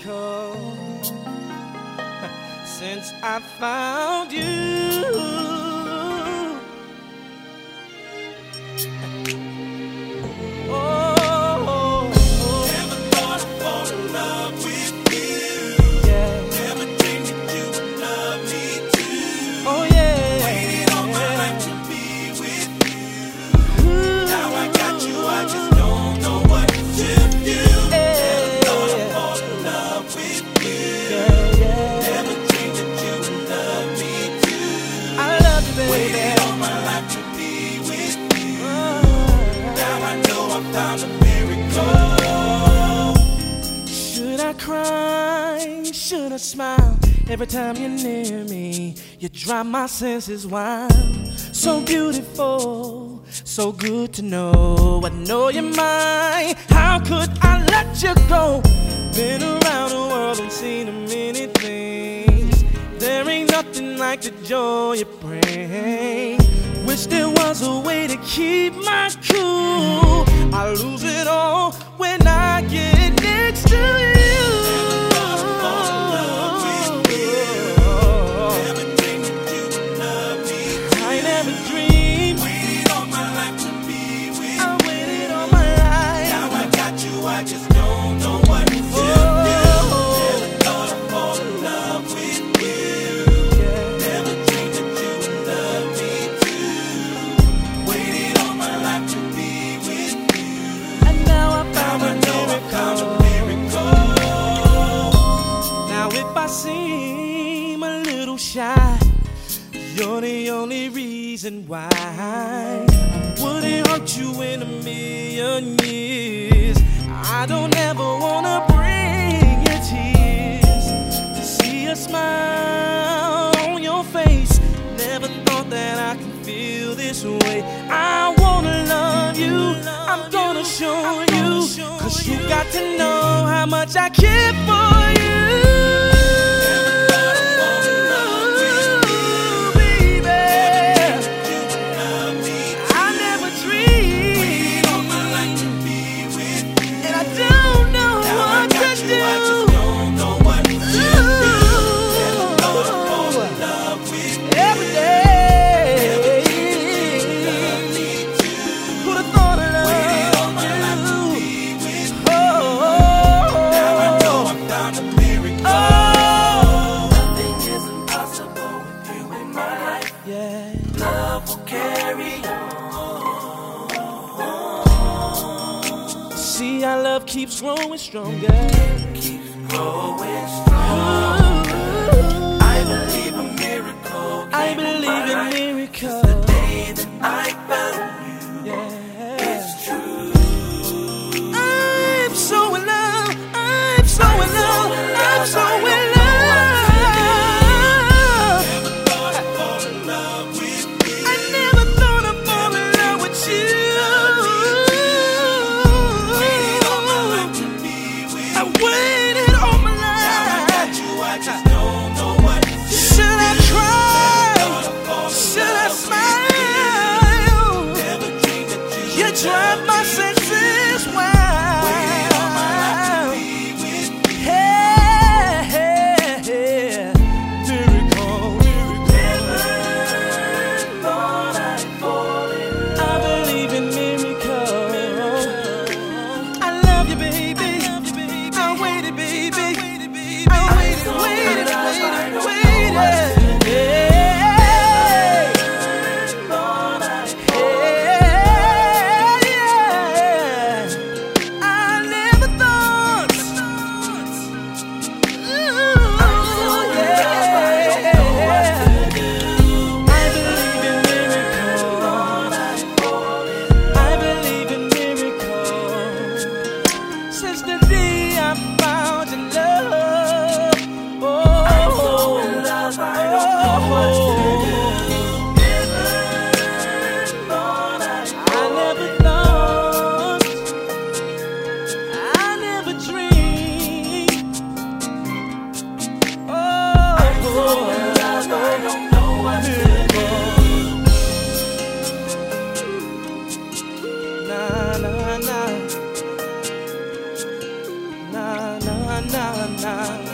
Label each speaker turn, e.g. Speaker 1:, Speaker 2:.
Speaker 1: miracle since I found you. Oh, never thought I'd fall in love with you. Yeah. Never dreamed that you would love me too. Oh yeah. Waited all my life to be with you. Ooh. Now I got you, I just don't know what to do. Never thought I'd fall in love with you. Yeah. Never dreamed that you would love me too. I love you, baby. Waited all my life to be with you. Now I know I found a miracle. Should I cry? Should I smile? Every time you're near me, you drive my senses wild. So beautiful, so good to know. I know you're mine. How could I let you go? Been around the world and seen many things. There ain't nothing like the joy you bring. Wish there was a way to keep my cool. I lose it all when I get next to you. I just don't know what to do. Never thought I'd fall in love with you. Never dreamed that you would love me too. Waited all my life to be with you. And now I found a miracle. Now if I seem a little shy, you're the only reason why I wouldn't hurt you in a million years. I don't ever wanna bring you tears. To see a smile on your face, never thought that I could feel this way. I wanna love you, I'm gonna show you, 'cause you got to know how much I care for you. Love will carry on. See, our love keeps growing stronger. Keeps growing strong. I believe a miracle. I believe in miracles. The day that I found you, it's true. I'm so in love. I'm so in love. I'm so in love. Drive my senses wild. Waiting all my life to be with you. Hey, hey, hey. Miracle, miracle. Never thought I'd fall in love. I believe in miracles. I love you, baby. I waited, baby. I waited, waited, waited, waited.
Speaker 2: na na.